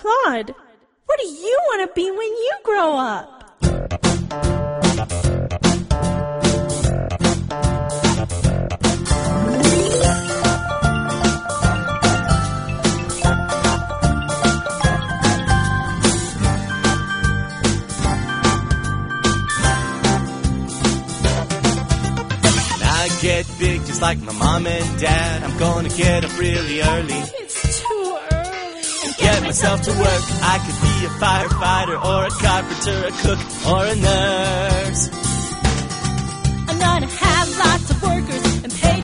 Claude, what do you want to be when you grow up? Get big just like my mom and dad. I'm gonna get up really early. It's too early. Get myself to work. I could be a firefighter or a carpenter, a cook or a nurse. I'm gonna have lots of workers